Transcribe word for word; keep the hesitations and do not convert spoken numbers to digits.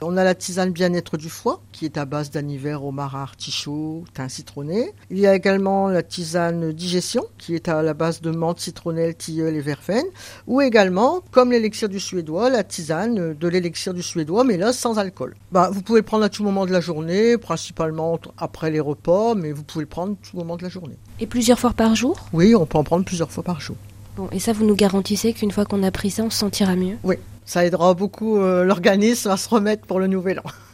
On a la tisane bien-être du foie, qui est à base d'aniver, romarin, artichaut, thym citronné. Il y a également la tisane digestion, qui est à la base de menthe, citronnelle, tilleul et verveine. Ou également, comme l'élixir du suédois, la tisane de l'élixir du suédois, mais là sans alcool. Bah, vous pouvez le prendre à tout moment de la journée, principalement après les repas, mais vous pouvez le prendre à tout moment de la journée. Et plusieurs fois par jour ? Oui, on peut en prendre plusieurs fois par jour. Bon, et ça, vous nous garantissez qu'une fois qu'on a pris ça, on se sentira mieux ? Oui, ça aidera beaucoup euh, l'organisme à se remettre pour le nouvel an.